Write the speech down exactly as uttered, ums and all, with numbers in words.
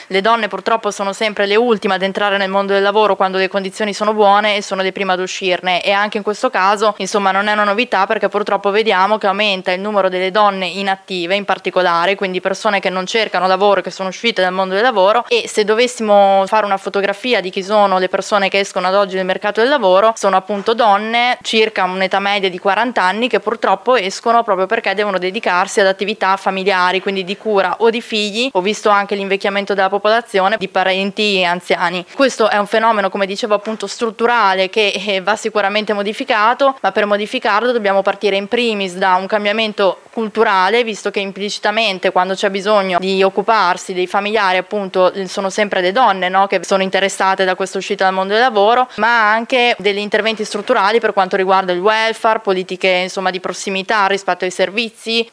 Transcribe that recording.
le donne purtroppo sono sempre le ultime ad entrare nel mondo del lavoro quando le condizioni sono buone e sono le prime ad uscirne, e anche in questo caso insomma non è una novità, perché purtroppo vediamo che aumenta il numero delle donne inattive in particolare, quindi persone che non cercano lavoro, che sono uscite dal mondo del lavoro. E se dovessimo fare una fotografia di chi sono le persone che escono ad oggi nel mercato del lavoro, sono appunto donne circa un'età media di quaranta anni che purtroppo escono proprio perché devono dedicarsi ad attività familiari, quindi di cura o di figli. Ho visto anche l'invecchiamento della popolazione, di parenti anziani. Questo è un fenomeno, come dicevo, appunto strutturale, che va sicuramente modificato, ma per modificarlo dobbiamo partire in primis da un cambiamento culturale, visto che implicitamente quando c'è bisogno di occuparsi dei familiari appunto sono sempre le donne, no, che sono interessate da questa uscita dal mondo del lavoro, ma anche degli interventi strutturali per quanto riguarda il welfare, politiche insomma di prossimità rispetto ai servizi,